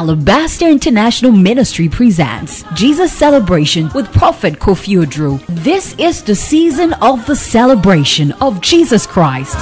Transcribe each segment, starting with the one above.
Alabaster International Ministry presents Jesus Celebration with Prophet Kofi Oduro. This is the season of the celebration of Jesus Christ.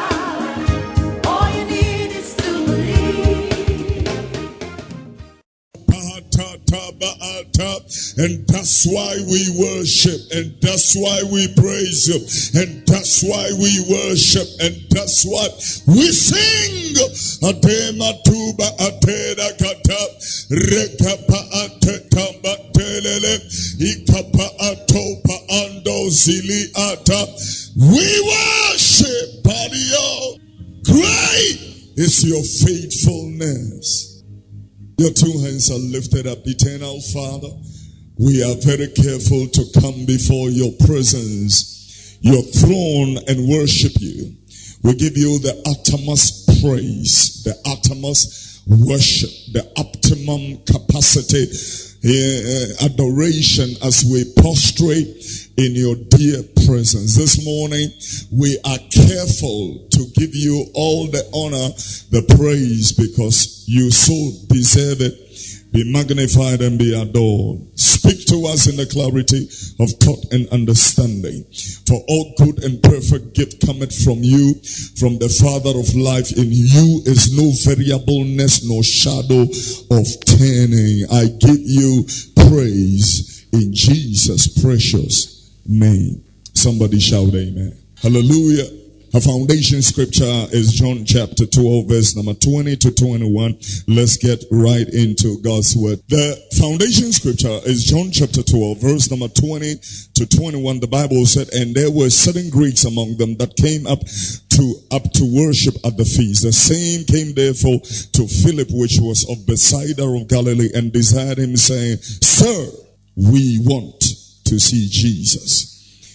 And that's why we worship, and that's why we praise you, and that's why we worship, and that's why we sing. Adema tuba ateda kata rekapa atetamba telele ikapa atopa ando zili ata. We worship, Badio. Great is your faithfulness. Your two hands are lifted up. Eternal Father, we are very careful to come before your presence, your throne, and worship you. We give you the uttermost praise, the uttermost worship, the optimum capacity, adoration as we prostrate in your dear presence. This morning, we are careful to give you all the honor, the praise, because you so deserve it. Be magnified and be adored. Speak to us in the clarity of thought and understanding. For all good and perfect gift cometh from you, from the Father of life. In you is no variableness, no shadow of turning. I give you praise in Jesus' precious name. Somebody shout amen. Hallelujah. Our foundation scripture is John chapter 12, verse number 20 to 21. Let's get right into God's word. The foundation scripture is John chapter 12, verse number 20 to 21. The Bible said, and there were certain Greeks among them that came up to worship at the feast. The same came therefore to Philip, which was of Bethsaida of Galilee, and desired him, saying, Sir, we want to see Jesus.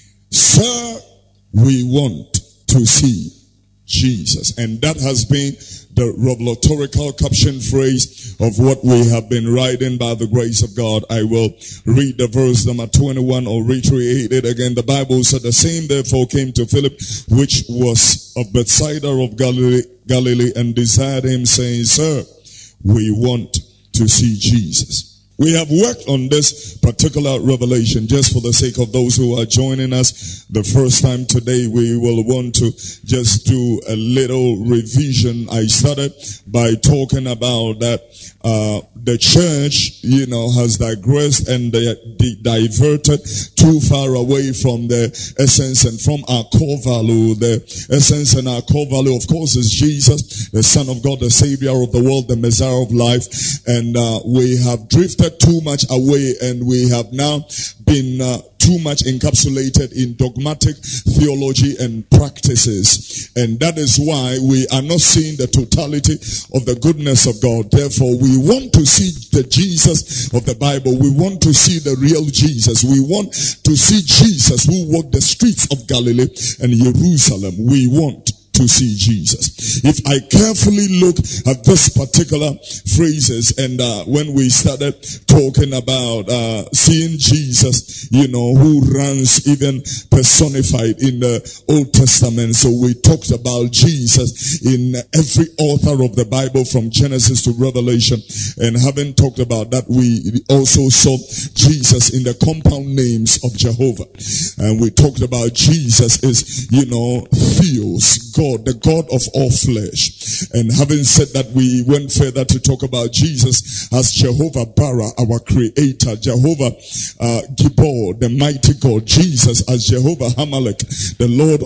Sir, we want to see Jesus. And that has been the revelatorical caption phrase of what we have been writing by the grace of God. I will read the verse number 21 or reiterate it again. The Bible said, the same therefore came to Philip, which was of Bethsaida of Galilee, and desired him, saying, Sir, we want to see Jesus. We have worked on this particular revelation just for the sake of those who are joining us the first time today. We will want to just do a little revision. I started by talking about that the church, has digressed and diverted too far away from the essence and from our core value. The essence and our core value, of course, is Jesus, the Son of God, the Savior of the world, the Messiah of life. And we have drifted too much away, and we have now been too much encapsulated in dogmatic theology and practices. And that is why we are not seeing the totality of the goodness of God. Therefore, we want to see the Jesus of the Bible. We want to see the real Jesus. We want to see Jesus who walked the streets of Galilee and Jerusalem. We want to see Jesus. If I carefully look at this particular phrases, and when we started talking about seeing Jesus, who runs even personified in the Old Testament. So we talked about Jesus in every author of the Bible from Genesis to Revelation. And having talked about that, we also saw Jesus in the compound names of Jehovah. And we talked about Jesus is, Theos, God, the God of all flesh. And having said that, we went further to talk about Jesus as Jehovah Bara, our creator, Jehovah Gibor, the mighty God, Jesus as Jehovah Hamalek, the Lord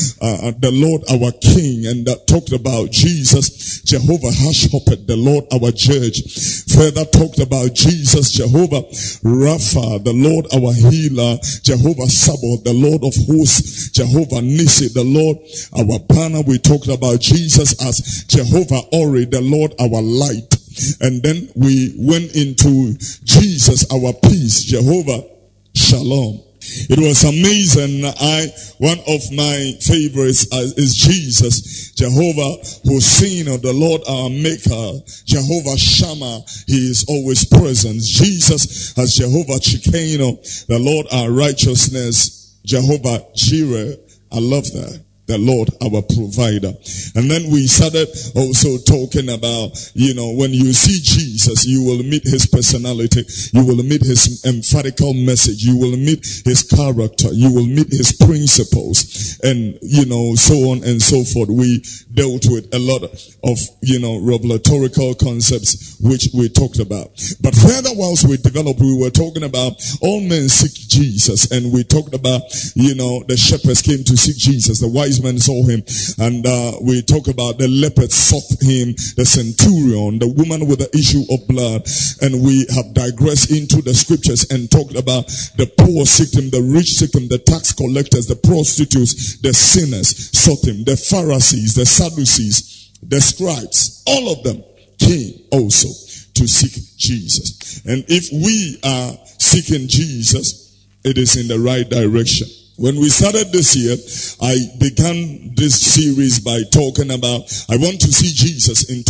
our King, and that talked about Jesus, Jehovah Hashhopet, the Lord our Judge. Further talked about Jesus, Jehovah Rapha, the Lord our Healer, Jehovah Sabaoth, the Lord of Hosts, Jehovah Nissi, the Lord our Banner. We talked about Jesus as Jehovah Ori, the Lord our Light. And then we went into Jesus, our peace, Jehovah Shalom. It was amazing. One of my favorites is Jesus, Jehovah Hossein, the Lord our Maker, Jehovah Shammah. He is always present. Jesus as Jehovah Chikeno, the Lord our righteousness, Jehovah Jireh. I love that. the Lord our provider. And then we started also talking about, when you see Jesus, you will meet his personality, you will meet his emphatical message, you will meet his character, you will meet his principles, and so on and so forth. We dealt with a lot of revelatorical concepts which we talked about. But further, whilst we developed, we were talking about all men seek Jesus, and we talked about the shepherds came to seek Jesus, the wise men saw him, and we talk about the leopard sought him, the centurion, the woman with the issue of blood, and we have digressed into the scriptures and talked about the poor seeked him, the rich seeked him, the tax collectors, the prostitutes, the sinners sought him, the Pharisees, the Sadducees, the scribes, all of them came also to seek Jesus. And if we are seeking Jesus, it is in the right direction. When we started this year, I began this series by talking about, I want to see Jesus in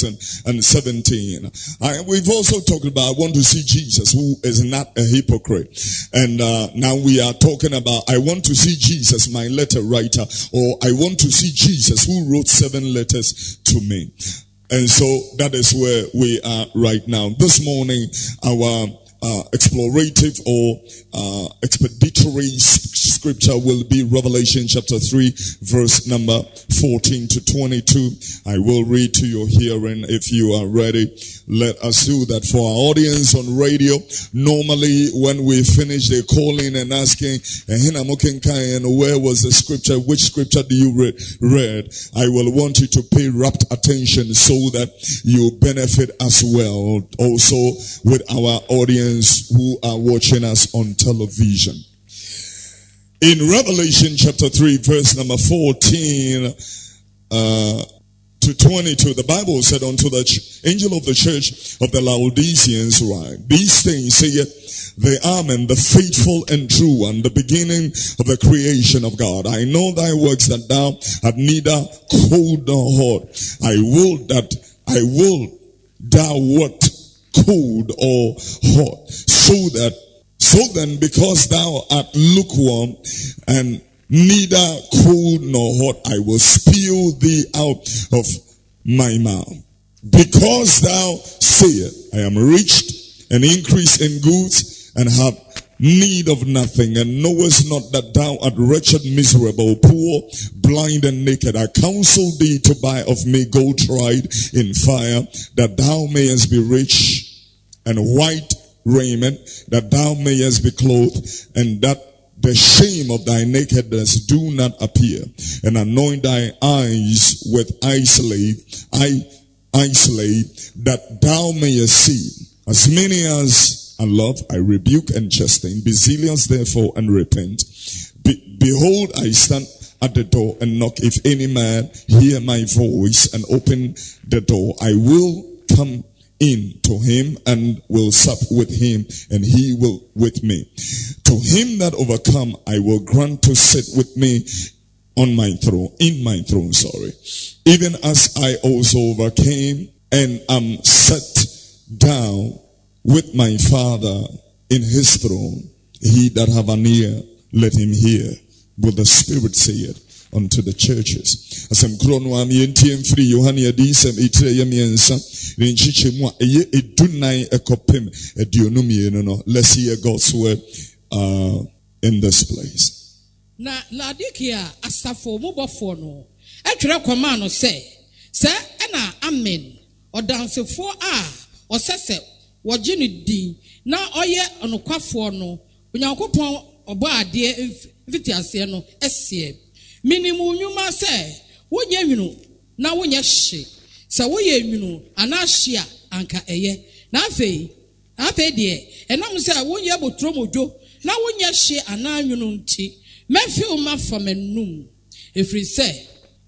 2017. We've also talked about, I want to see Jesus who is not a hypocrite. And now we are talking about, I want to see Jesus, my letter writer, or I want to see Jesus who wrote 7 letters to me. And so that is where we are right now. This morning, our explorative or expeditory scripture will be Revelation chapter 3 verse number 14 to 22. I will read to your hearing. If you are ready, let us do that. For our audience on radio, normally when we finish, they call in and asking, and where was the scripture? Which scripture do you read? I will want you to pay rapt attention so that you benefit as well, also with our audience who are watching us on television. In Revelation chapter 3 verse number 14 to 22, the Bible said, unto the angel of the church of the Laodiceans write, these things saith the Amen, the faithful and true one, the beginning of the creation of God. I know thy works, that thou art neither cold nor hot. I will thou wert cold or hot. So then, because thou art lukewarm and neither cold nor hot, I will spew thee out of my mouth. Because thou sayest, I am rich and increase in goods and have need of nothing, and knowest not that thou art wretched, miserable, poor, blind, and naked. I counsel thee to buy of me gold tried in fire, that thou mayest be rich, and white raiment, that thou mayest be clothed, and that the shame of thy nakedness do not appear. And anoint thy eyes with eye salve, that thou mayest see. As many as I love, I rebuke and chasten. Be zealous therefore and repent. Behold, I stand at the door and knock. If any man hear my voice and open the door, I will come in to him and will sup with him, and he will with me. To him that overcome, I will grant to sit with me in my throne, even as I also overcame and am set down with my Father in his throne. He that have an ear, let him hear what the Spirit saith unto the churches. Asem krono am yentiem free Yohane adisem itire yemiensa renchichemu eye edunai ekopem eduonum no. Let's hear God's word in this place. Na ladikia asafo mobofo no etwere koma no se na amen odansefo a osese woje ne din na oye onokwafo no onyankopon obo ade mfitiase no esie minimu nyuma se wonye nwunu na wonye hye se woye nwunu anahye anka eye na afei de enam se wonye botromojo na wonye hye ananwunu nti mefi uma famenum every say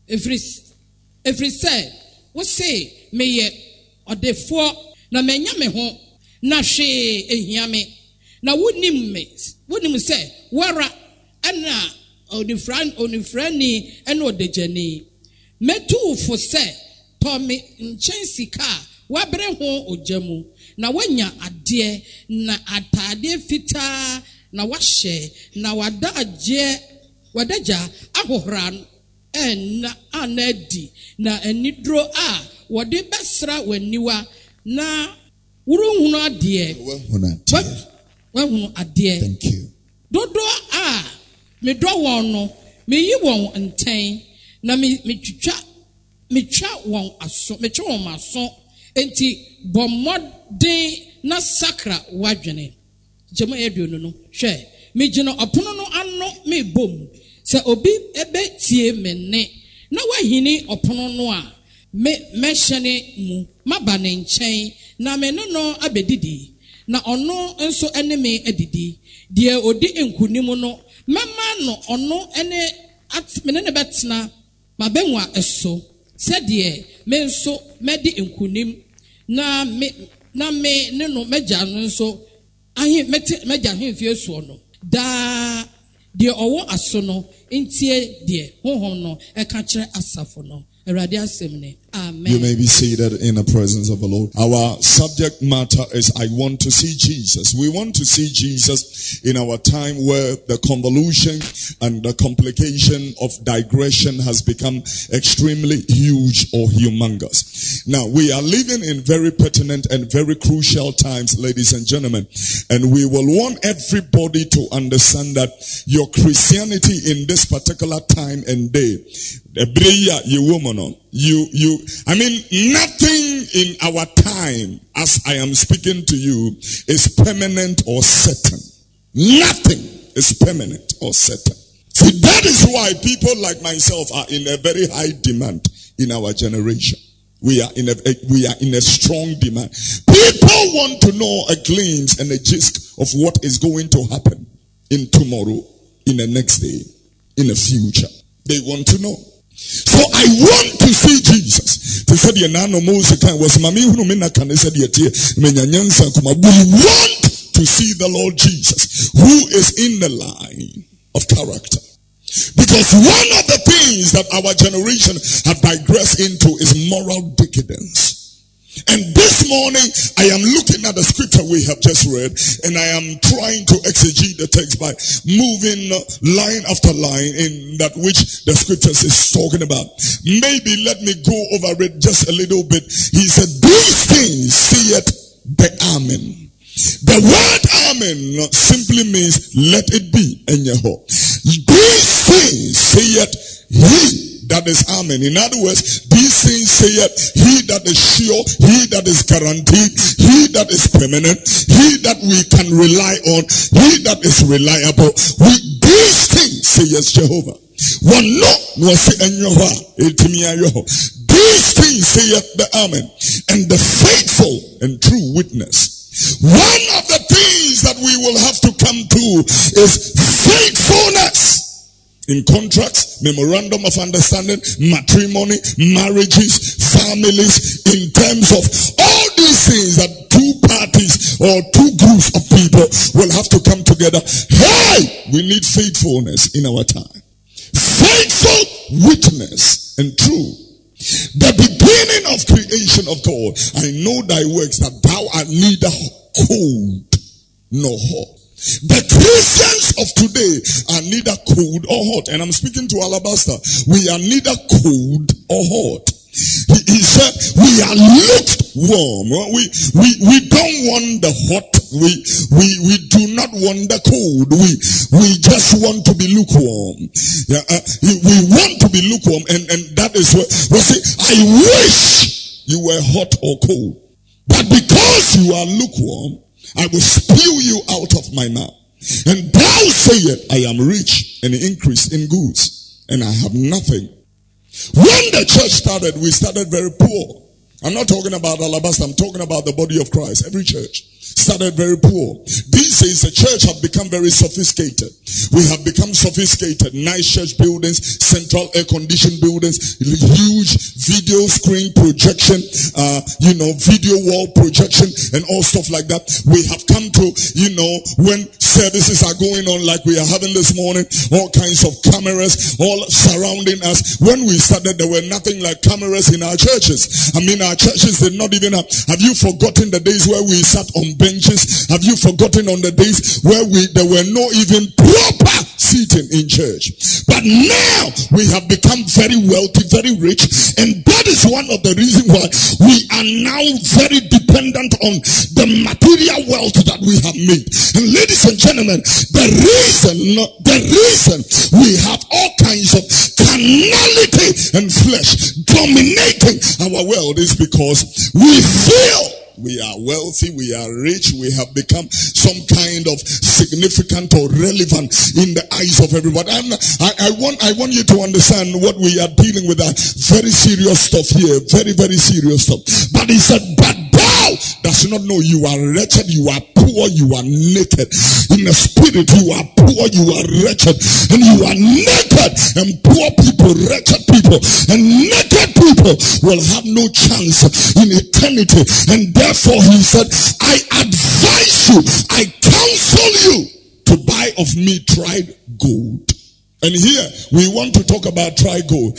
wo say meye odefo na menya me ho na hwe ehia me na wonim se wara ana onifrani ene odejani metu fo se tomi nchensika wabre ho ojamu na wanya ade na atade fita na wahye na wadaja ahohran enna anadi na enidro a wode besra waniwa na wurunhunu ade wahunu ade. Thank you. Dodo a me do won no me yi won enten na me twa won aso me twa won maso enti bomodin na sakra wadwene jema eduonu no hwe me gina opono no ano me bom se obi ebe tie me ne na wahini opono no a me hyene mu maba ne nchen na me no abedidi na ono nso ene me adidi de odi enkunim no mema no ono ene me ne betena mabenwa eso se de me nso medi enkunim na me ne no meja no nso ahi meja hemfie so no da de owo aso no ntie de honhom no e ka kire asafo no. Amen. You may be seated in the presence of the Lord. Our subject matter is I want to see Jesus. We want to see Jesus in our time where the convolution and the complication of digression has become extremely huge or humongous. Now, we are living in very pertinent and very crucial times, ladies and gentlemen. And we will want everybody to understand that your Christianity in this particular time and day, nothing in our time as I am speaking to you is permanent or certain. Nothing is permanent or certain. See, that is why people like myself are in a very high demand in our generation. We are in a strong demand. People want to know a glimpse and a gist of what is going to happen in tomorrow, in the next day, in the future. They want to know. So I want to see Jesus. They said, "We want to see the Lord Jesus, who is in the line of character." Because one of the things that our generation have digressed into is moral decadence. And this morning, I am looking at the scripture we have just read, and I am trying to exegete the text by moving line after line in that which the scriptures is talking about. Maybe let me go over it just a little bit. He said, "These things saith the Amen." The word Amen simply means let it be. These things saith He that is Amen. In other words, these things saith He that is sure, He that is guaranteed, He that is permanent, He that we can rely on, He that is reliable. These things saith Jehovah. These things saith the Amen, and the faithful and true witness. One of the things that we will have to come to is faithfulness. In contracts, memorandum of understanding, matrimony, marriages, families, in terms of all these things that two parties or two groups of people will have to come together. Hey, we need faithfulness in our time. Faithful witness and true. The beginning of creation of God. I know thy works, that thou art neither cold nor hot. The Christians of today are neither cold or hot. And I'm speaking to Alabaster. We are neither cold or hot. He said we are lukewarm. We don't want the hot. We do not want the cold. We just want to be lukewarm. We want to be lukewarm, and that is what we say. I wish you were hot or cold, but because you are lukewarm, I will spew you out of my mouth. And thou sayest, I am rich and increased in goods, and I have nothing. When the church started, we started very poor. I'm not talking about Alabaster, I'm talking about the body of Christ. Every church started very poor. These days, the church have become very sophisticated. We have become sophisticated. Nice church buildings, central air-conditioned buildings, huge video screen projection, video wall projection, and all stuff like that. We have come to, when services are going on like we are having this morning, all kinds of cameras all surrounding us. When we started, there were nothing like cameras in our churches. Our churches did not even have you forgotten the days where we sat on benches? Have you forgotten on the days where there were no even proper seating in church. But now we have become very wealthy, very rich, and that is one of the reasons why we are now very dependent on the material wealth that we have made. And ladies and gentlemen, the reason we have all kinds of carnality and flesh dominating our world is because we feel we are wealthy, we are rich, we have become some kind of significant or relevant in the eyes of everybody. I want you to understand what we are dealing with, that very serious stuff here, very, very serious stuff. But he said, but thou does not know you are wretched, you are poor, you are naked. In the spirit, you are poor, you are wretched, and you are naked. And poor people, wretched people, and naked people will have no chance in eternity. And therefore he said, I advise you, I counsel you to buy of me tried gold. And here we want to talk about tried gold.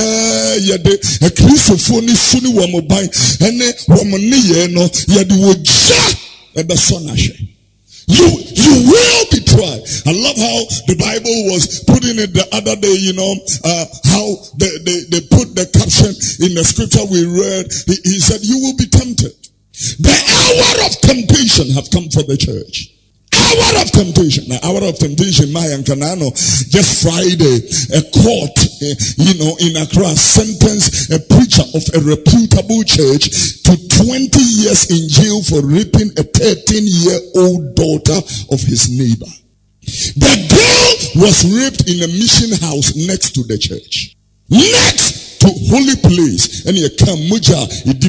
You will be tried. I love how the Bible was putting it the other day, how they put the caption in the scripture we read. He said, you will be tempted. The hour of temptation have come for the church. Hour of temptation. Now, hour of temptation, Maya and Kanano, just Friday, a court, in Accra sentenced a preacher of a reputable church to 20 years in jail for raping a 13-year-old daughter of his neighbor. The girl was raped in a mission house next to the church. Next to holy place. And you come, Muja,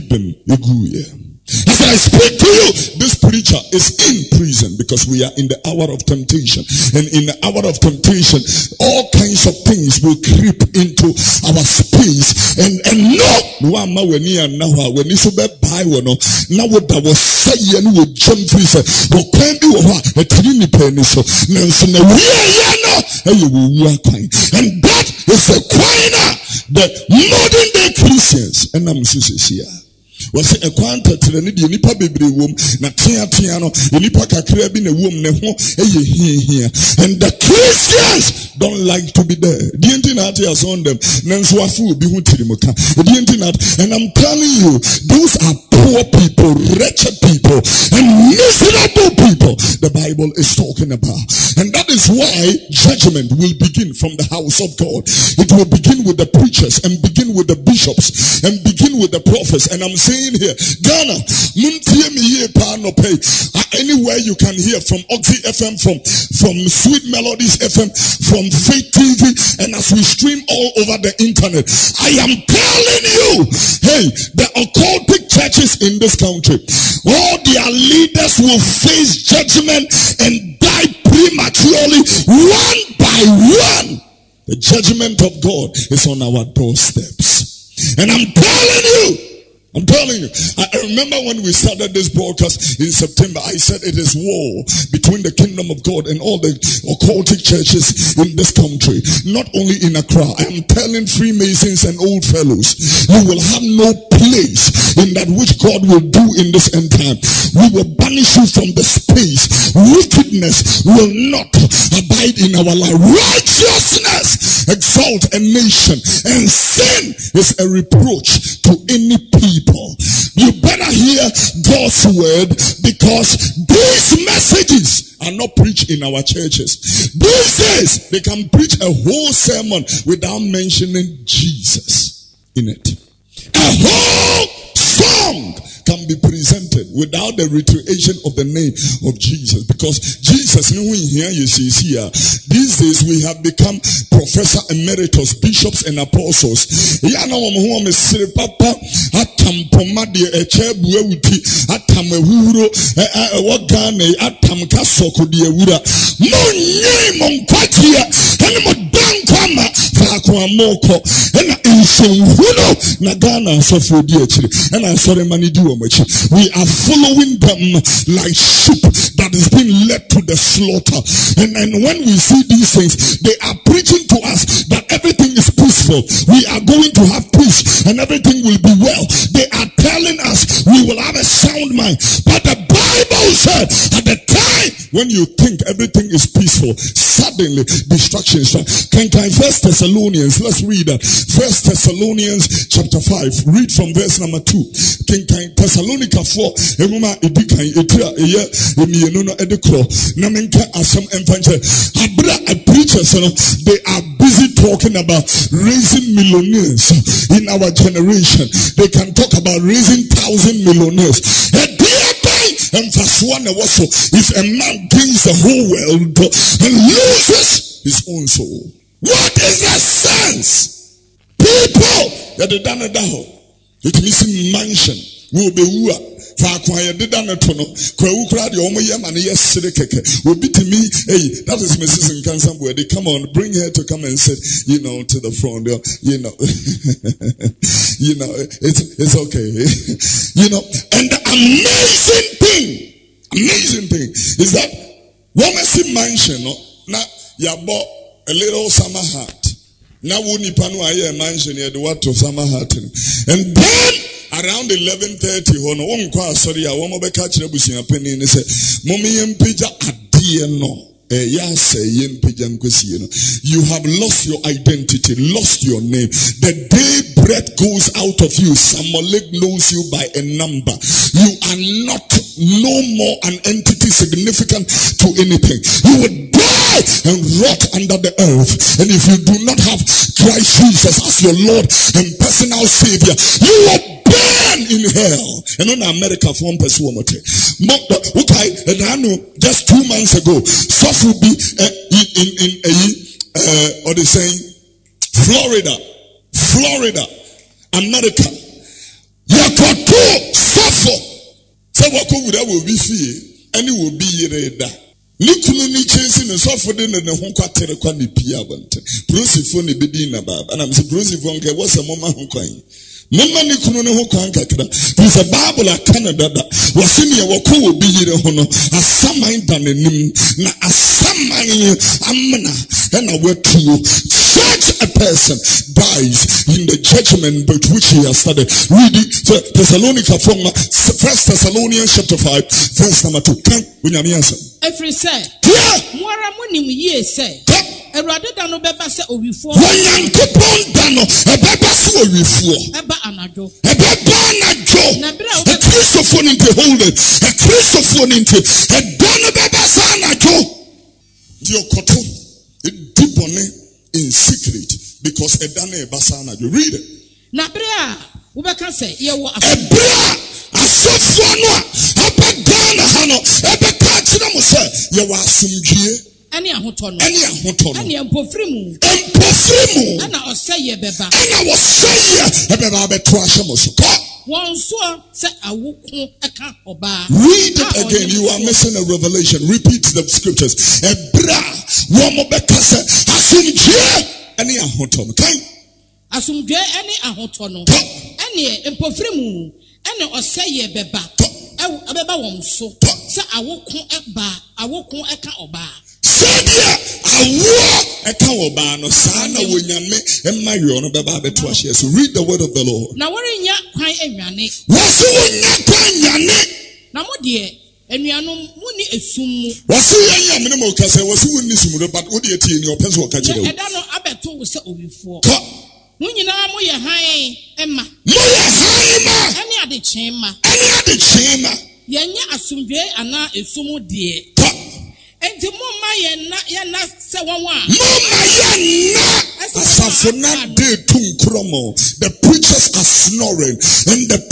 as I speak to you, this preacher is in prison because we are in the hour of temptation. And in the hour of temptation, all kinds of things will creep into our space. And no, when you so bad buy one, now what I was saying would jump free. But can do a tiny penny so and that is the choir, the modern day Christians. And I'm here. Was a quanta to the nipa baby womb, Natiano, Nipa Kakrabi, a womb, here. And the Christians don't like to be there. The internet has on them, Nanswafu, Bihutimuka, the internet, and I'm telling you, those are poor people, wretched people, and miserable people the Bible is talking about. And that is why judgment will begin from the house of God. It will begin with the preachers, and begin with the bishops, and begin with the prophets. And I'm saying here, Ghana, anywhere you can hear, from Oxy FM, from Sweet Melodies FM, from Faith TV, and as we stream all over the internet, I am telling you, hey, the occultic churches in this country, all their leaders will face judgment and die prematurely, one by one. The judgment of God is on our doorsteps. And I'm telling you, I remember when we started this broadcast in September, I said it is war between the kingdom of God and all the occultic churches in this country. Not only in Accra. I am telling Freemasons and old fellows, you will have no place in that which God will do in this end time. We will banish you from the space. Wickedness will not abide in our life. Righteousness exalt a nation, and sin is a reproach to any people. You better hear God's word, because these messages are not preached in our churches. These days, they can preach a whole sermon without mentioning Jesus in it. A whole song can be presented without the reiteration of the name of Jesus, because Jesus, these days we have become professor emeritus, bishops and apostles. We are following them like sheep that is being led to the slaughter. And when we see these things, they are preaching to us that everything is peaceful. We are going to have peace and everything will be well. They are telling us we will have a sound mind. But the Bible said at the time when you think everything is peaceful, suddenly destruction strikes. Can 1 Thessalonians, let's read that. 1 Thessalonians chapter 5. Read from verse number 2. Can Thessalonica 4. Emuma edikan etira eye emienu no edekro. Na menka asem emfanche. Abra preachers, they are busy talking about raising millionaires in our generation. They can talk about raising 1,000 millionaires. If a man gains the whole world and loses his own soul, what is the sense? People that they done it down. It means mansion will be wua. That is Mrs. Nkansa where they come on, bring her to come and sit, to the front. It's okay. And the amazing thing is that woman see mansion, now you bought a little summer hat. Now we panu aye mansion here the what to summer hat. And then around 11:30, you have lost your identity, lost your name. The day breath goes out of you, Samolik knows you by a number. You are no more an entity significant to anything. You will die and rot under the earth. And if you do not have Christ Jesus as your Lord and personal Savior, you will burn in hell. And in America, for one person, just 2 months ago, stuff will be or they saying Florida, America. Yakoto suffer. So what could that will be fear? And it will be yeda. Nikunu ni chasing and suffer in the Honka Terequani Piavant. Prosifone Bedina Bab. And I'm saying Prosifone, what's a moment Honkain? Mama ni kuno ne ho kan kakra. There's a Bible at Canada that wasini ya wako will be here hono. Asaman danenim na asaman amna and a word to you. Such a person dies in the judgment but which he has started. Read it. Thessalonica from 1 Thessalonians chapter 5 verse number 2. Can we answer? Every say. Yeah. Mwara muni ye say. Erade dano beba se owifuo. Wanyankopon dano ebeba se owifuo. Eba anajo. Ebeba anajo. Na bra a Christophone into hold it. A Christophone into a dano beba se anajo. Dio koto it deep on in secret because a dano eba se anajo. Read it. Na bra ubeka se ye wo ebra asofo no a eba dano hano eba ka kire mo se ye wa asumdue. Any ahotono. Any empofrimu. Ana oseye beba. Ana oseye beba beto ashemoso. Wonso se awuku eka oba. Read it again. You are missing a revelation. Repeat the scriptures. Ebra womo beka se asumdue any ahotono. Kan asumdue any ahotono. Any empofrimu. Ana oseye beba. Abeba wonso se awuku eka oba. Sadia awo eka oba no sana wonyame emayo no beba beto ahye. So read the word of the Lord. Na worinya kwan enwane. Wose wonya kwan nyane. Na mo de enuanom muni esum mu. Wose yanya mene mo kase wose wonni sumuro but wo de tie ni opese wo ka kire wo. Eda no abeto wo se owifuo. Mo nyina mo ye han ema. Mo ye han ma. Ani ade chema. Yenya asumdwe ana esum de. Enti mama yenna se wonwa. Mama yenna asafuna de tunkromo. The preachers are snoring and the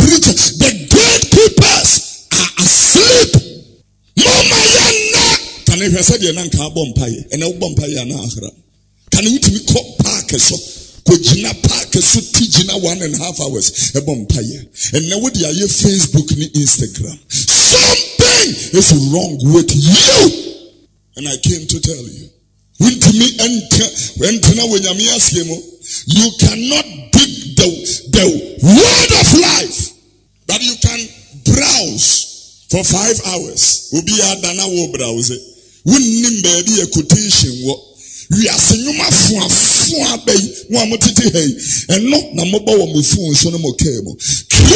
gatekeepers are asleep. Mama yenna can you say the nanka bompaye and a bompaye na ahra. Can you timi ko park so kojina park so tijina 1.5 hours e bompaye. And now with your Facebook ni Instagram. Something is wrong with you. And I came to tell you, you cannot dig the word of life, but you can browse for 5 hours. We are saying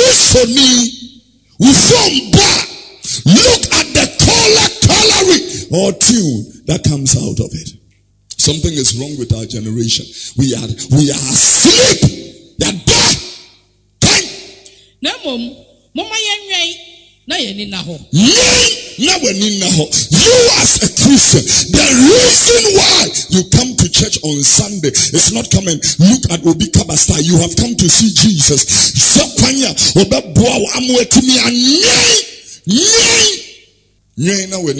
look at the coloring or tune that comes out of it. Something is wrong with our generation. We are asleep. They are dead. You as a Christian, the reason why you come to church on Sunday is not come and look at Obi Kabasta. You have come to see Jesus. They are the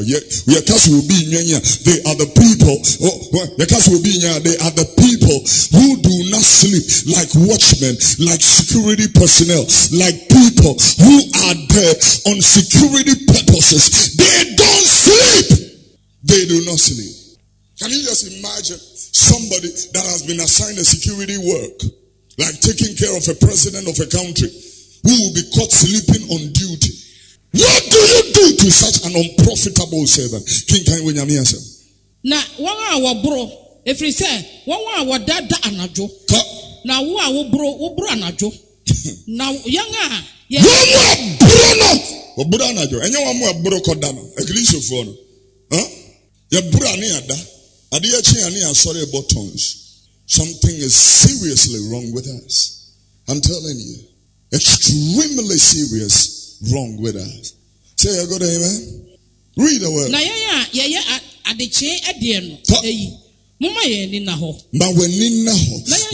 people. They are the people who do not sleep, like watchmen, like security personnel, like people who are there on security purposes. They don't sleep. They do not sleep. Can you just imagine somebody that has been assigned a security work, like taking care of a president of a country, who will be caught sleeping on duty? What do you do to such an unprofitable servant? King Kai Winyamiasa. Na wa bro, if you say, wa dada anajo. Na wa bro anajo. Na yanga. Wa bro anajo. Enya wa mo bro kodano. Ekristo fo no. Ya bro ani ada. Ade ya chi ani asore buttons. Something is seriously wrong with us. I'm telling you. Extremely serious. Wrong with us. Say a good amen. Read the word. Na ya adeche ade no. Mama ye ni na ho. Ma wani na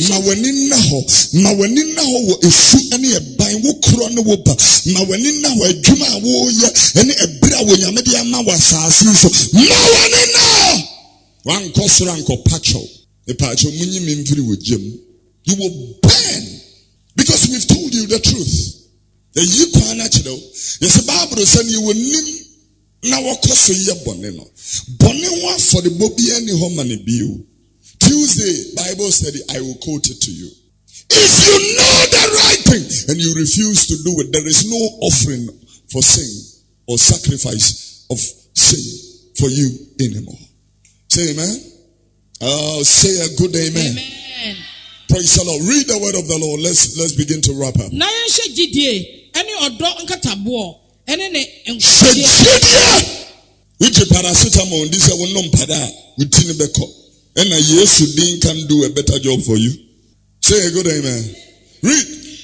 ho wo esu ene eban wo kro ne wo ba. Ma wani na ho adwuma wo ye ene ebira wo nyame de ama wasase so. Ma wani na. Wan kosura nko pacho. E pacho munyi mimfiri wo gem. You will burn because we've told you the truth. The Yukwana Chido, yes, the Bible said you will nim now what cost a bonino. Bonino for the Bobby any home and bill. Tuesday, Bible study, I will quote it to you. If you know the right thing and you refuse to do it, there is no offering for sin or sacrifice of sin for you anymore. Say amen. Say a good amen. Amen. Praise the Lord. Read the word of the Lord. Let's begin to wrap up. Which paracetamol this will not pada with tinibeko. And yes, you can do a better job for you. Say a good amen. Read.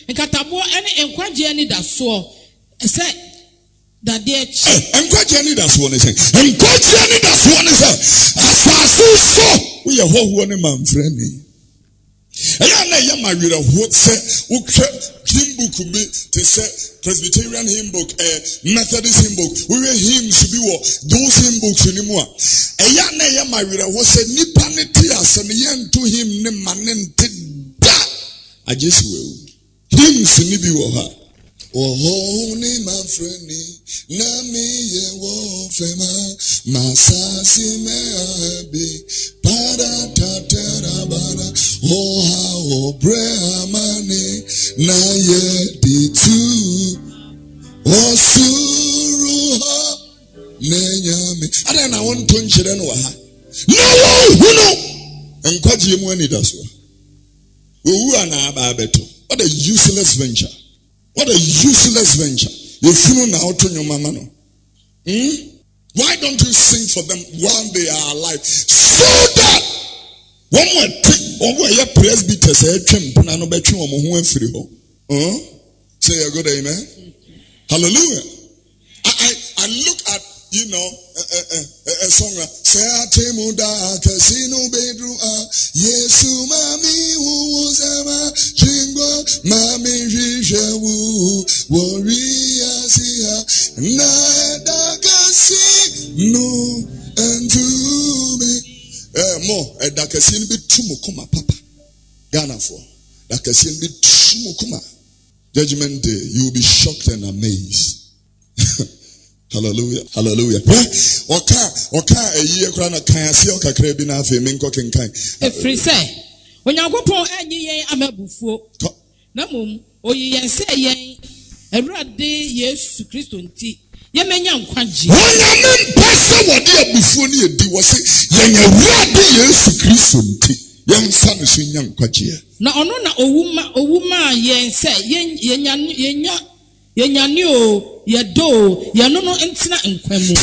That dear encourage that's one is encourage that's one is so we are one man friendly. Ayana Yamara would say, hymn book could be to say Presbyterian hymn book, Methodist hymn book, we were hymns to be what those hymn books anymore. Ayana Yamara was a Nippanity as a yen to him, Nimanente da. I just will. Hymns in Nibiwaha. Oh, ni my friend, Nami ye wo fema, Masasi me be, Pada tatera bara, oh how brea mani, na ye di tu, oh suru ha, nenyame. I don't want to children wa. No, who know? And quite you money does one. Who are now babeto? What a useless venture. What a useless venture. You now to your mama. Why don't you sing for them while they are alive? So that one more your presbyter say no between who went free. Say a good amen. Hallelujah. I look at a song say Atemuda Casino Bedru Yesu Mami Wuzama Jingo Mami Rijawu Warrior Sia Nadakasi no and to me more a Dakasin be Tumukuma Papa Ghana for Dakasin be Tumukuma. Judgment day, you will be shocked and amazed. Hallelujah. Hallelujah. Oka a year crana can see Oka Krebina Feminko Kinkai. If free say, when you go to any amabufu, Namum, or ye say ye, a red day, yes, to Christian tea. Ye may young quanji. When a man pastor what dear before you do was say, ye red day, yes, to Christian tea. Young son is in young quanjia. Now, no, a woman, ye say, Yenyanio, Yado, Yanono Entina Nkwemu.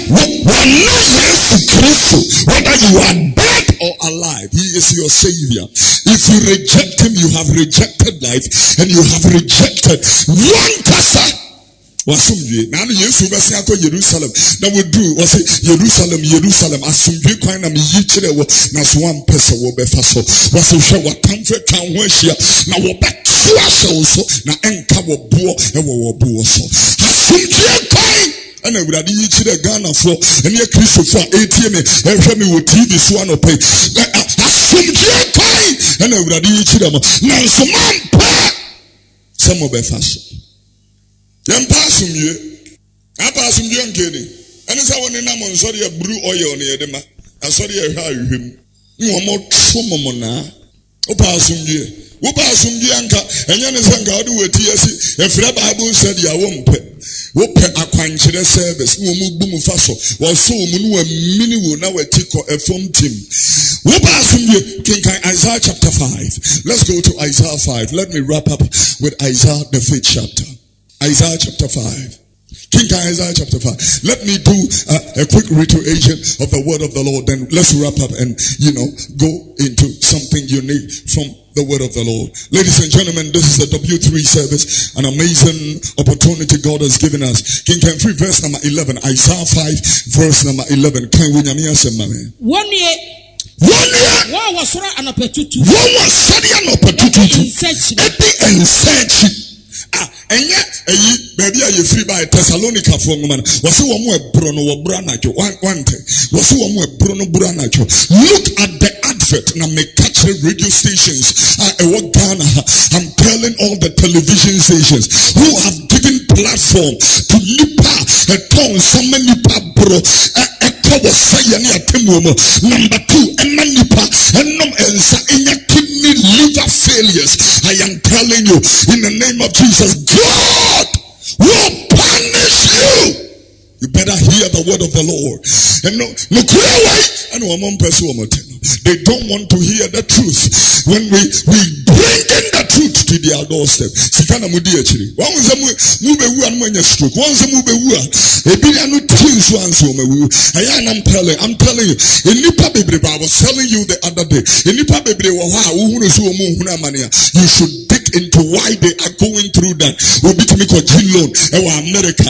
Whether you are dead or alive, he is your savior. If you reject him, you have rejected life and you have rejected one kasa. Wasumdwe na no Yesu bese akọ Jerusalem na wodu wo se Jerusalem asumdwe kwan na me yi kire wo na so wan pese wo befa so wase hwe watamfe twan ho ahia na wo betu ahye so na enka wo bo e wo bo so asumdwe kwan ana awurade yi kire Ghana fo ene Kristofo a etie me ehwe me wo TV so anope asumdwe kwan ana awurade yi kire mo na so man pa samo befa so Yam pasumye. Apasumye nkeni. Ani sa woni na mo nsori ya bru oil ne yedema. Asori ya hwa hwem. Ni omo twomo na. Opasumye. Opasumye anka enye ne senga odi weti asi. Efra Bible said ya wompe. Wope akwankyere service. Ni omo bu mu faso. Wo so omo no amini wo na weti ko efom team. Opasumye kinkan Isaiah chapter 5. Let's go to Isaiah 5. Let me wrap up with Isaiah the 5th chapter. Isaiah chapter 5. King Isaiah chapter 5. Let me do a quick reiteration of the word of the Lord. Then let's wrap up and, go into something unique from the word of the Lord. Ladies and gentlemen, this is the W3 service. An amazing opportunity God has given us. King 3 verse number 11. Isaiah 5 verse number 11. Can we say, man? 1 year. Wow, was anapetutu. Wow, was anapetutu. Ebi ensechi. Baby, you free by Thessalonica for woman. Was one more Bruno Branacho? One thing. Was one more Bruno Branacho? Look at the advert. Now make catch radio stations. Ghana. I'm telling all the television stations who have given platform to Nipa, a town, so many bro. Number 2, Nipa, and kidney liver failures. I am telling you, in the name of Jesus, God will punish you. You better hear the word of the Lord. And they don't want to hear the truth. When we bring in the truth to their doorstep. I'm telling you. I was telling you the other day. You should dig into why they are going through that. America.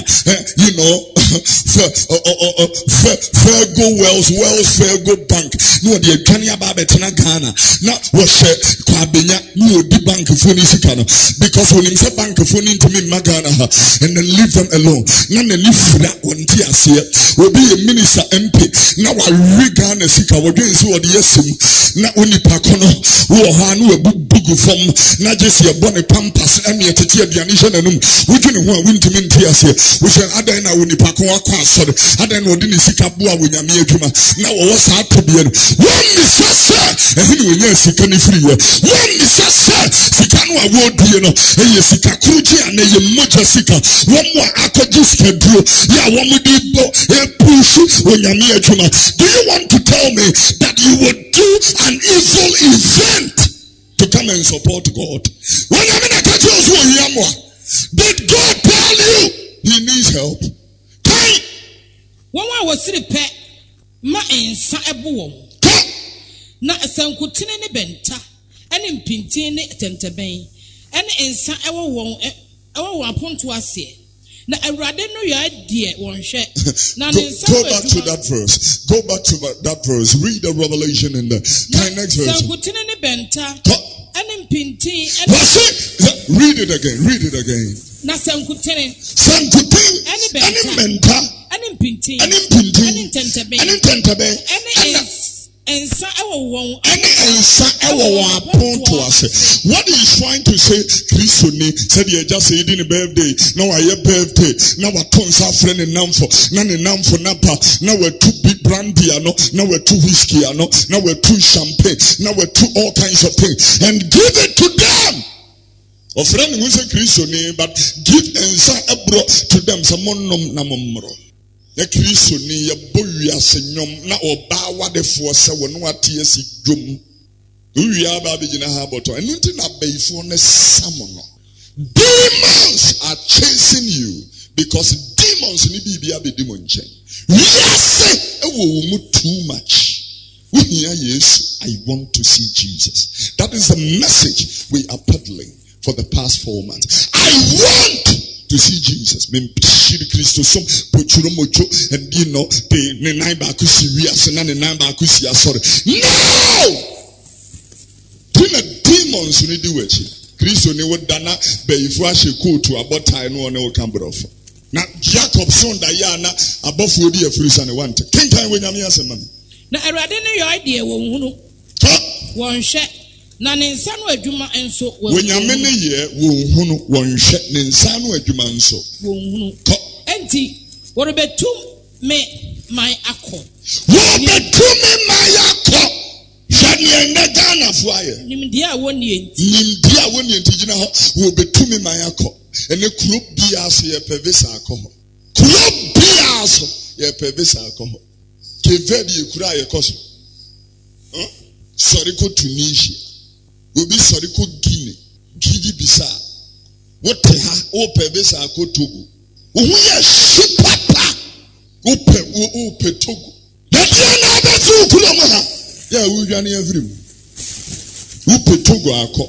Fargo Wells Fargo Bank. No, the Kenya Babetana Ghana. Now, was Kwabenya, no, the bank phone is because when him say bank phone into me, Magana, and then leave them alone. None of that one tears here will be a minister MP. Now, I regan a sika, we're doing so the yesim. Not only Pacono, who are no book from not just your bonnet pampas, and yet a tear the nation and we can win to mean tears here. We shall add in our Unipaco. I don't know didn't see Kabua when you made him. Now what's hard to be? One is and he will yes, he can free. One is he can award yes, he can cruji and a moja sika. One more akajis can do. Yeah, one would do a push when you made him. Do you want to tell me that you would do an evil event to come and support God? When I'm in a catch, did God tell you he needs help? One was the pet, ma ensa ebuwom. Na esankutine ne benta, ene mpintin ne tenteben, ene ensa ewo aponto ase. Na awurade no ya die wonhwe. Na go back to that verse. Go back to that verse. Read the Revelation in the next verse. Esankutine ne benta, ene mpintin, read it again. Na esankutine, ene benta. What he's trying to say, Christoni said he just said in a birthday. Now I have birthday. Now our tons are friend and number. None for Napa. Now we're too big brandy, now we're too whiskey, now we're too champagne, now we're too all kinds of things. And give it to them. Of friend who say Christoni, but give and to them some namomro. The Christoni, a boy, senyom, na oba what the force, when what TSC drum. We are Babina Haboto, and nothing up by for a salmon. Demons are chasing you because demons need to be a demon chain. Yes, too much. Yes, I want to see Jesus. That is the message we are peddling for the past 4 months. I want to see Jesus. And you know, no! Demons need to do it. Christo ne wodana beyifu ahye coat about time no ne wokambrofo. Na Jacob son da ya na abofo odi afurisa ne wante. Kenkan we nyame asema. Na Awurade ne yo ide wo hunu. Won hwe na ne nsa no adwuma enso wo. We nyame ne ye wo hunu won hwe ne nsa no adwuma enso. Wo hunu. Enti wo betum me my akọ. Wo betum me my akọ. Nimdia woni enti gina ho wo betumi mayako ene club bias ye pevesa akoho club bias ye pevesa akoho kevedi ekura ye koso sorry ko Tunisia obi sorry ko Guinea gidi bisa wote ha o pevesa akotogo wo ye shipapa o pe Togo na dia na abezu kula mo ha. Yeah, we are near every. Who pay Togo ako?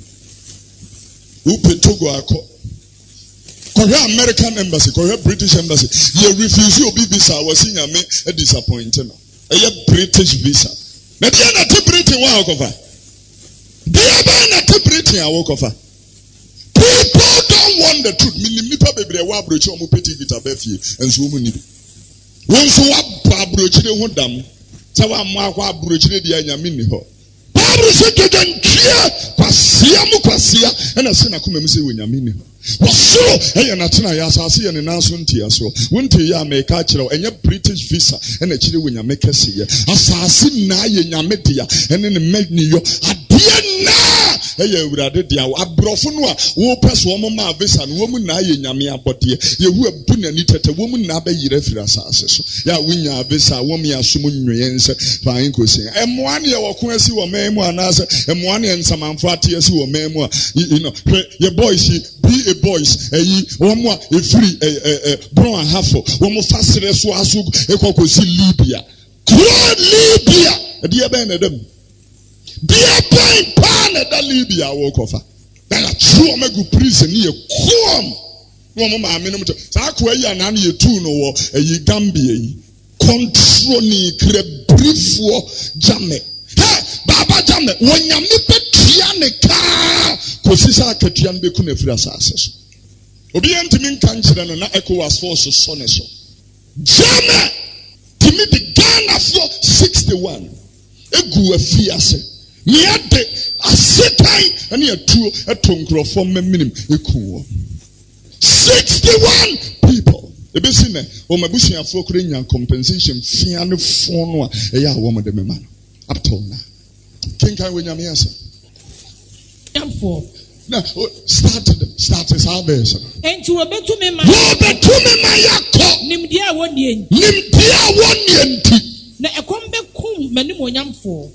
Korea American embassy, Korea British embassy. You refuse your visa. I was seeing a disappointing. A British visa. But they are not British. Walk over. They are not British. Walk over. People don't want the truth. Minimipa bebre wa brochi omo peti vita befi enso omo ni. Wonso wa brochi de ho dam. Sawa mwakwa aburochire dia nyame ni ho. Bible say kedantia kwasia ena se na kuma mse wonyame ni ho. Wasoro eya na tena ya asase ye ne nanso ntia so. Wonte ya America kire enye British visa ena kire wonyame kese ye. Asase na ye nyame dia ene ne magni yo adie na eya Awurade dia abrofo no a wo peso omo ma visa no wo mu na ye nyame abode ye hu abu na ni tete wo mu na ba yire fira asase so. Ya wonya visa wo me asom nwense fan kosi. Emoane ye woko asi wo memu anase emoane ensamanfo ate asi wo memu you know your boys be a boys womo a free bron and half womo fasere so aso ekokosi Libya. Crown Libya dia ben edem dia ben pan da Libya wo kofa na true megu prison ye kom womo ma me no mto sa ko ayi anane ye tu no wo Gambia yi control ni kre briefo jame baba jame wonyame petua ne ka kosisa akatua no beku na firi asase so obi entimi nkan kire no na ECOWAS force so ne so jame timi de Ghana for 61 egu afiase ni ade asetan ene atuo etonkrofo meminim eku 61 people ebesine o mabusuafo kure nya compensation fia ne fon no a eya wo mo de mema no up till now kinkan we nyame asa for na started how there so enti wo betumi ma yakọ nimdia woni enti na ekom bekum manim onyamfo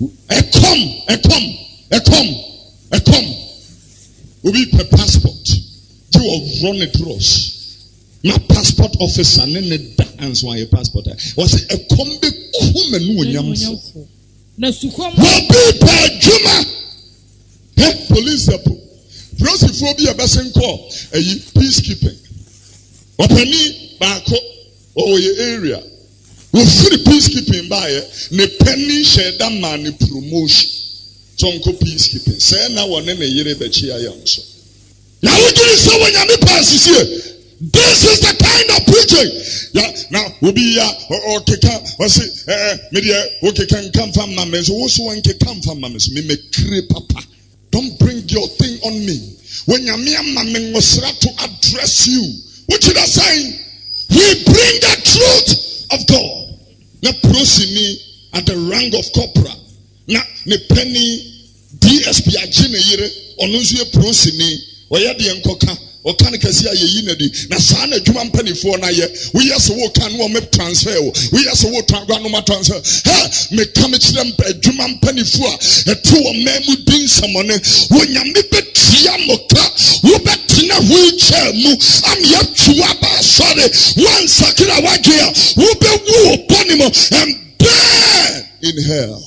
ekom obi pe passport you will run across na passport officer ne da answer your passport was ekom bekum manim onyamfo na sukom wo bi pa juma police depo Prosifobia Basenko, peacekeeping. Openi Bako, ye area. We free peacekeeping by ne penny share that man promotion. Tonko peacekeeping. Say now one in a year bechi ayamso. Now we do so when you pass here. This is the kind of preaching. Yeah, now we be or keka or say media okay can come from mamas. Also one can come from mamas. Me creep papa. Don't bring your thing on me. When your man was to address you, what you are saying? We bring the truth of God. Na prosini at the rank of corporal. Na ne penny DSP ajine yire onusu ye prosini. Oya di enkoka O kan kesi aye yi na di na saa na adwuma mpanifo na ye we yes wo kan wo me transfer wo we yes wo no ma transfer me kam kire adwuma mpanifo a eto wo memu din samone wo nyame betia moka wo betina wheelchair mu am ya tuwa ba sorry one sakira wagea wo be wo ponimo and burn in hell.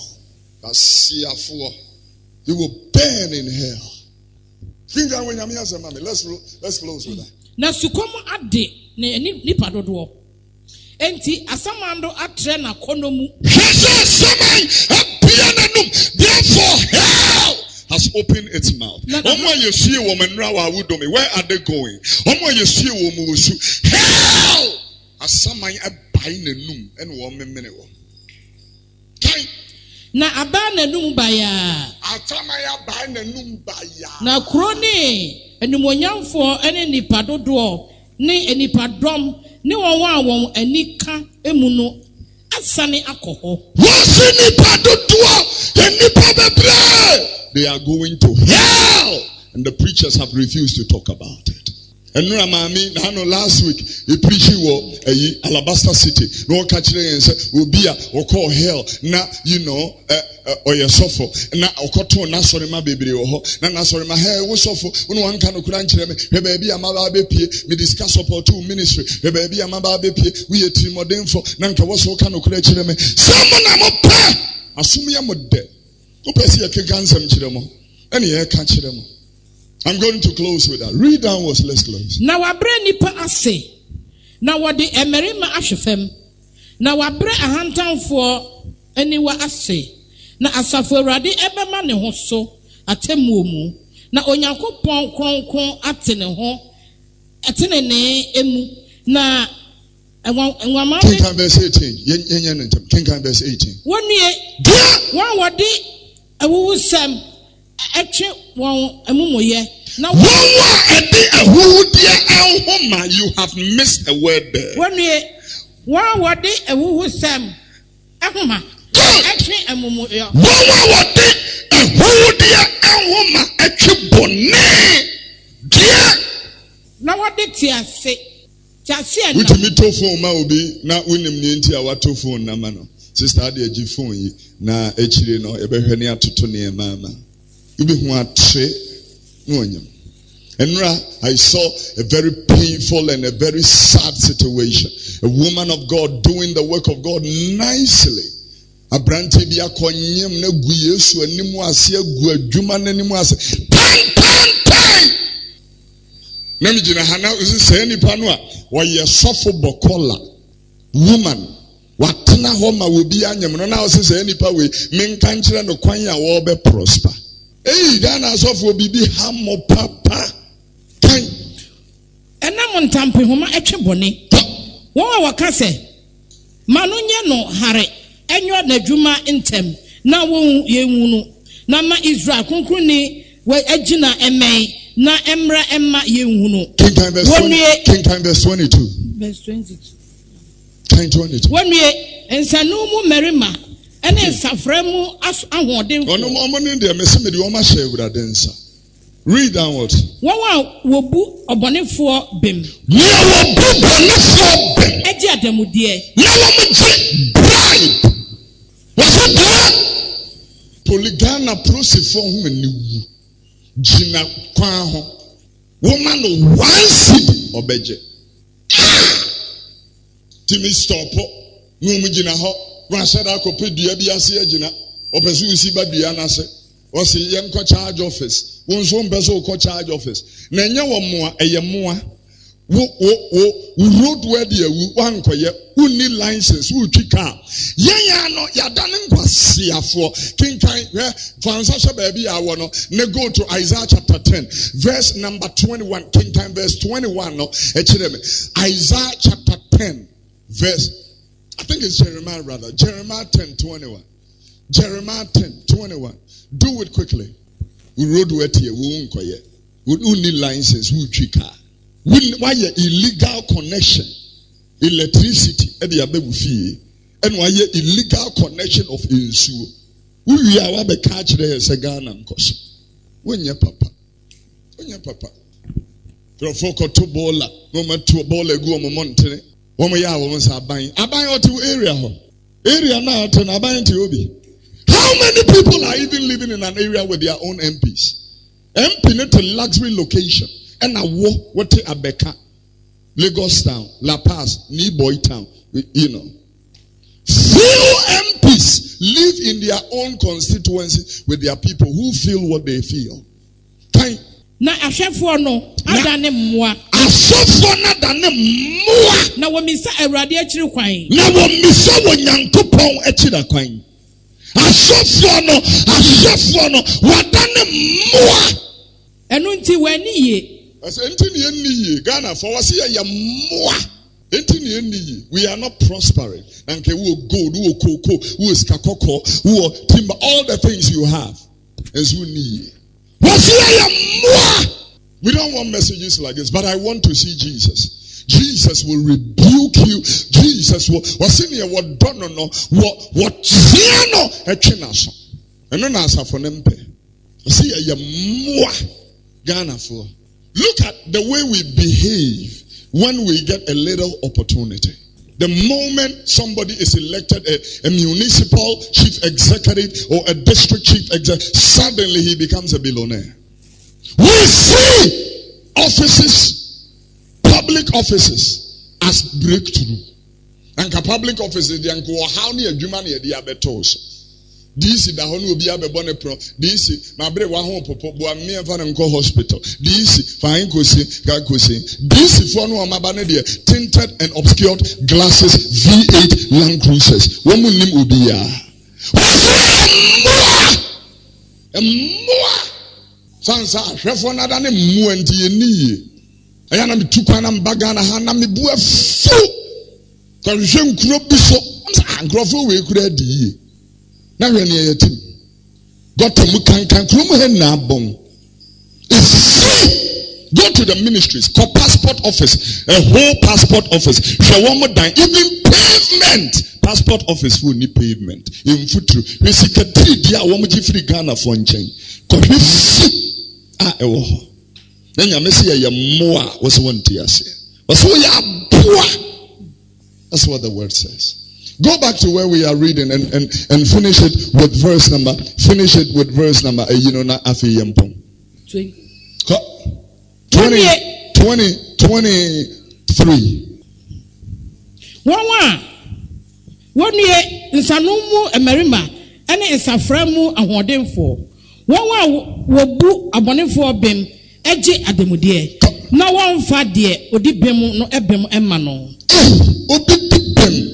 You will burn in hell. Let's close with that. Na sukomo ade na nipa dodo. Enti asamando atre na konomu. Therefore hell has opened its mouth. Where are they going? Hell asamai abai nenum and woman meneo. Na abana numbaya. Atamaya bana numbaya. Na kroni enumonyamfo ene nipa dodo ne enipa dom ne won anika emu no asane akoho. Wasi nipa dodo enipa bebre. They are going to hell, and the preachers have refused to talk about it. And last week he preached Alabaster City. No catch will be a call hell. Now you know or your suffer. Now okoto na sorry my baby na sorry my hair was suffer. One can baby amaba bepie me discuss support to ministry. Baby amaba bepie we a team modern for nanka was so can me. Someone am up assume ya modde. Upesi ya kegansam chiremo. Any air catch them. I'm going to close with that. Read downwards, let's close. Na wabre nipa ase. Na wade emerima ahwefem. Na wabre ahantanfo aniwa ase. Na asafo Awurade ebema ne ho so atemu mu. Na Onyankopɔn kronkron ate ne ho. Atene ne emu. Na enwama King verse 18. King verse 18. Wonue wan wade awuwusem etwe won amumoye. Now, you have missed a word there. One word a woo Sam Ahoma. Actually, a mumu. Now, what did you say? Which me tofu ma obi na unim ni nti awa tofu na mano. Sister ade agi phone yi na echire no ebehwe ne atoto ne mama. Ibi hu atre no anyam. And I saw a very painful and a very sad situation. A woman of God doing the work of God nicely. Abranti bi akonyem na gu Yesu animu ase agu adwuma na animu ase. Pan. Nami jina hana usi se nipa no a woye sofo bokola woman watena ho ma wo bi anyem no na usi se nipa we menka nkire no kwan a wo be prosper. Dana sofo bibi hamo papa. Enam ntampe homa etwe bone. Won waka se manu nye no hare enyo na dwuma ntem na won yenwu no na ma Israel konkron ni we agina emei na emra emma yenwu no. King time verse 22. Verse 22. King 22. Wonue ensanu mu merima ene ensafremu ahode. Ono mo ne de meseme de o ma hye ewuradensa. Read downwards. Wawa wobu obonefo bem. Ye wobu obonefo bem. Eji adamudie. Na wo mo bribe. Wasa polygana prosefo ho aniwu. Gina kwan ho. Woman no one city obeje. Timi stop. No mu gina ho. Wa shada akopedua bi ase agina. Opesu usi ba dua na se. Wasi yen ko charge office. Wonso mbeso ko charge office. Na nya wo moa eye moa. Wo road where the wan koye uni license wo twi car. Yen no ya dan nkwasiafo. Kinkan fansasha baby awo no. Ne go to Isaiah chapter 10 verse number 21. Kinkan verse 21 no. Isaiah chapter 10 verse, I think it's Jeremiah rather. Jeremiah 10:21. Jeremiah 10:21. Do it quickly. We road where here we won't call it. We don't need license. We car. Why illegal connection, electricity, and the abebu fee, and why illegal connection of insu. We are what the catch there is a Ghana cause. When your papa. Rofoko to bola, moment to a bola go montene. Womaya woman's are buying. I buy to area home. Area now to Nabayan to Obi. How many people are even living in an area with their own MPs? MP not a luxury location. And a war what a Beka. Lagos town, La Paz, Niboy town, you know. Few MPs live in their own constituency with their people who feel what they feel. Time. Na ahwefo no adane mmoa. Asofo na dane mmoa. Na womisa awurade akiri kwan. Na womisa wonyankopon akiri kwan. Asofo no wadane mmoa. Enu nti wani ye. As enti ne ye Ghana for wase ya mmoa. Enti ne ye. We are not prospering. Anke wo gold, wo cocoa, wo skakoko, wo timber, all the things you have. As we need. We don't want messages like this, but I want to see Jesus. Jesus will rebuke you. Jesus will. What done no? What Ziano echinaso. And no answer for them. See a more Ghana for. Look at the way we behave when we get a little opportunity. The moment somebody is elected a municipal chief executive or a district chief executive, suddenly he becomes a billionaire. We see offices, public offices, as breakthrough. And public offices, they go how near Germany they are betos. DC da hono obi abebone pro DC ma bre wa ho popo bo am fa na nko hospital DC fine kosi ga kosi DC for no amaba ne de tinted and obscured glasses V8 Land Cruisers wo mu nim obi ya emmoa sansa hwefo na da ne mmoa nti eni aya na metukwa na mbaga na ha na mebu afu ka hwe nkuro bi so nkrofo we kura di na hwe ne yetim got to kan krum he na bom go to the ministries call passport office a whole passport office hwe wo dan even pavement passport office for ni pavement in futuru we sikatiri dia wo mo gifiri Ghana for nchen ko hwe ewo ho na nyame se ye mo a wo se wonti ase wo se wo ya boa. That's what the word says. Go back to where we are reading and finish it with verse number. Finish it with verse number. You know, not afi yempong. 23. One year nsanumu emerima ene nsaframu ahodenfo. One wobu abonefo bem eje ademude. Na one fa de odi bem no ebem emma no. Obi bem.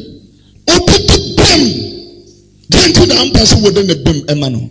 Drinking the person within the bim emano.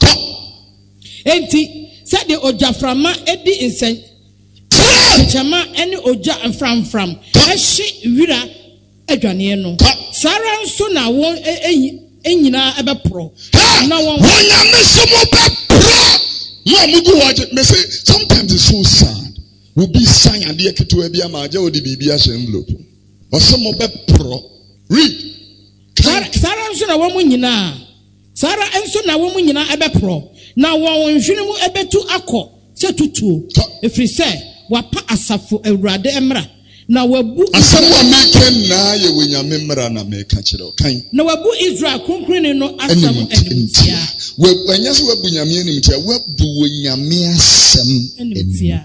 Enti said the ojaframa edi insen. Chama any oja and from. Eshi wira edwane no. Sara nso na won enyina ebe pro. Na won ya mesomo be pro. No mugu waje me say sometimes it's so sad. We be sang and the ketu ebi ama aja odi bibia she envelope. Osomo be pro. Read. Sara nso na womu nyina. Sara nso na womu nyina ebe pro. Na won nhwene mu ebetu akọ se tutuo. Efri se wapa asafo awurade emra. Na wabu asafo ameken na ye wenyame mra na meka kire kan. Na wabu Israel konkrene no asam enimtia. We anya so wabu nyame enimtia, wabu wenyame asem enimtia.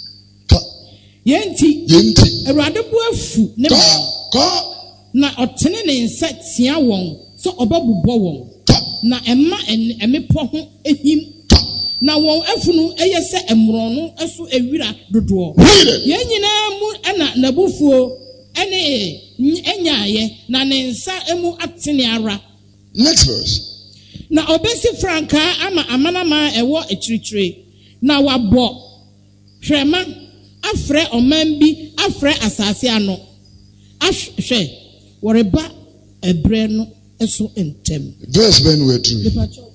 Yenti awurade bu afu ne ko na otene ne nsa tia won so obabubọ won na emma emepo ho ehim na won afunu eyese emro no eso ewira dodo ye nyina mu ana nabufuo ene enyaye na ne nsa emu atene ara. Next verse. Na obesi franka ama amanama ewo ekirikire na wabọ hwema afre omambi afre asase ano ahwe woreba ebre no eso entem. Verse when we're through.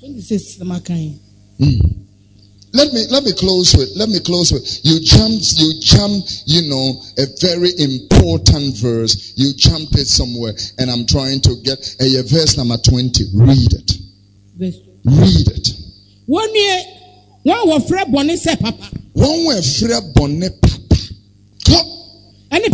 Let me close with you jumped, you know, a very important verse. You jumped it somewhere, and I'm trying to get a verse number 20. Read it. Read it. 1 year, one was Fred Bonnet said, Papa. One were Fred Bonnet, Papa.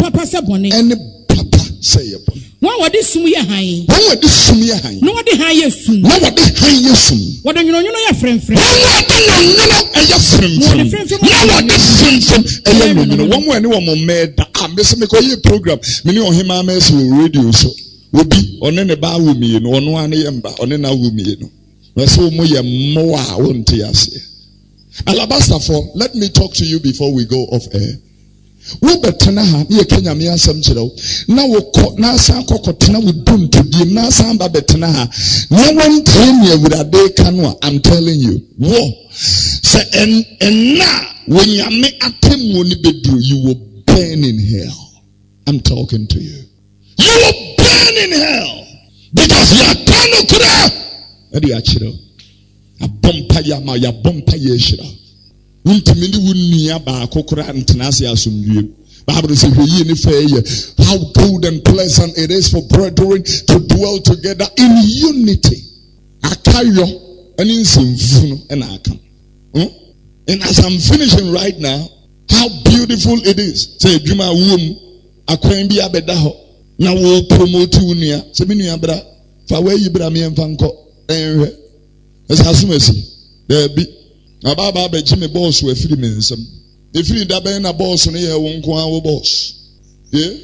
papa say boni. Any papa say boni. One what this sum ye han. One what this sum ye han. No what the han ye sum. No what the han ye sum. What you know ye friend. One what the no friend. No what the friend. No one when one made that. Me make a program. Me ni on him ames radio so. Obi one ne ba wumi ye no ono ane ye mba one na wumi ye no. We say mo ye mo a wonte ase. Alabaster for, let me talk to you before we go off air. We betena ha ye Kenya me asem kire na wo ko na san kokotena wo dum to dim na san ba betena ha na won train ye wurade kanu. I'm telling you wo se en na when yame atemu ni bedru, you will burn in hell. I'm talking to you. You will burn in hell because you are kanu kura edi akire a bompa ya ma ya bompa ye shira. Untimini wunia ba kokora ntenase asomdue. Bible says how good and pleasant it is for brethren to dwell together in unity. Akayo ani nsimfunu na akam. And as I'm finishing right now, how beautiful it is. Say dwuma wom akwan bi abeda ho na wo promote wunia. Se me nua bra fa wa yi bra me emfa nko enhwe. Esa asumasi. There be Ababa be Jimmy boss we free me nsem. E free da ben na boss no ye won ko an wo boss. Yeah?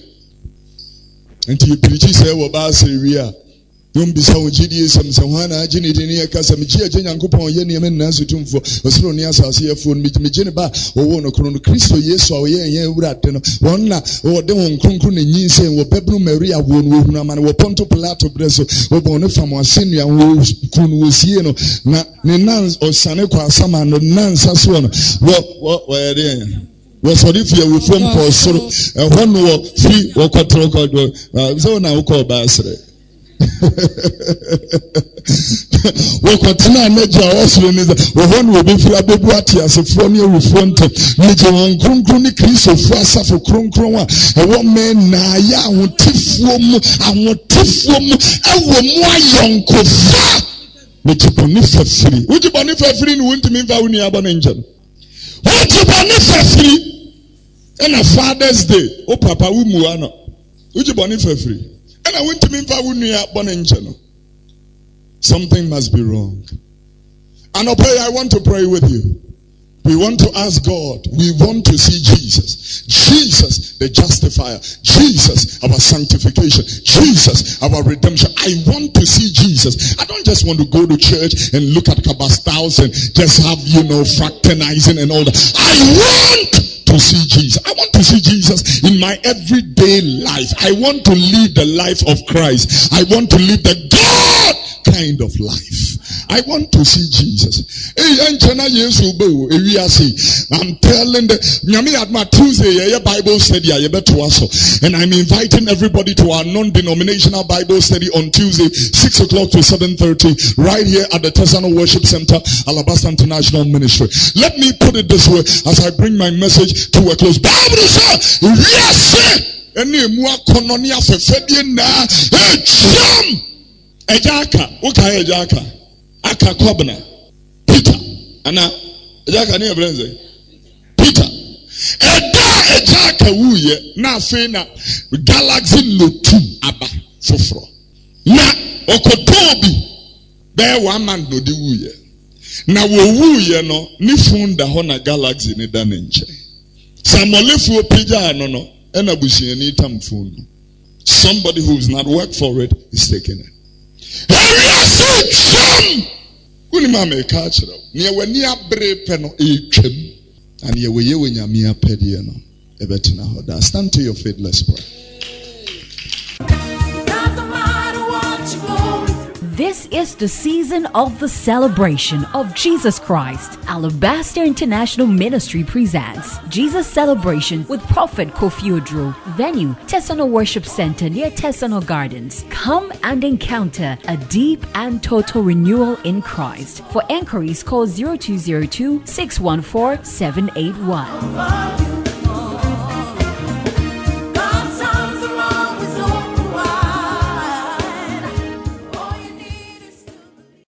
Enti you preach say wo ba say wi a. Yom bi sa wo gidi esem se ho na agini de ne ka sam gi agye Nyankopon ye ne me na sutumfo. Osoro ne asase ye fo me gini ba wo wo no krono Kristo Yesu a wo ye ewurade no. Won na wo de won kronkron na nyin se wo bebru Maria wo no hunu amane wo Ponto Pilato breso wo bon no fam asenua wo kunu wo sie no na ne nan osane kwa asama no nan saso no wo ye de was what if you were from Posoro and one were free or control so now call Basre. Wakatana meja osreniza wahonu obefi abebuati asefo ne awufonte meje won kronkron ni Kristo fu asafo kronkron a ewo men na ya ahotifuo mu ewo mu ayonkofa meje boni fafiri uji boni fafiri ni wuntimi mfa wuni aba na njem uji boni fafiri na Father's Day o papa wu mu ano uji boni fafiri. And I went to me for something must be wrong. And I want to pray with you. We want to ask God. We want to see Jesus. Jesus, the justifier. Jesus, our sanctification. Jesus, our redemption. I want to see Jesus. I don't just want to go to church and look at Kaba styles and just have, fraternizing and all that. I want to see Jesus. I want to see Jesus in my everyday life. I want to live the life of Christ. I want to live the God kind of life. I want to see Jesus. I'm telling the Tuesday Bible study and I'm inviting everybody to our non-denominational Bible study on Tuesday 6 o'clock to 7:30 right here at the Tesano Worship Center, Alabaster International Ministry. Let me put it this way as I bring my message to a close. Bible says, yes, Ejaka, uka ejaka, aka kobna, Peter, ana ejaka ni ebrenze, Peter, ejaka wuye na fena galaxy no 2 aba foforo, na okotobi be one man no di wuye, na wo wuye no ni funda ho na galaxy ni da nche, samolefu opija no ena busie ni tamfunu. Somebody who is not worked for it is taking it. Unimame kachiro ni wani abre pe no etwam and ye we nyame apede no ebetina hoda. Stand to your feet, let's pray. This is the season of the celebration of Jesus Christ. Alabaster International Ministry presents Jesus Celebration with Prophet Kofi Odro. Venue, Tesano Worship Center near Tesano Gardens. Come and encounter a deep and total renewal in Christ. For enquiries, call 0202 614 781.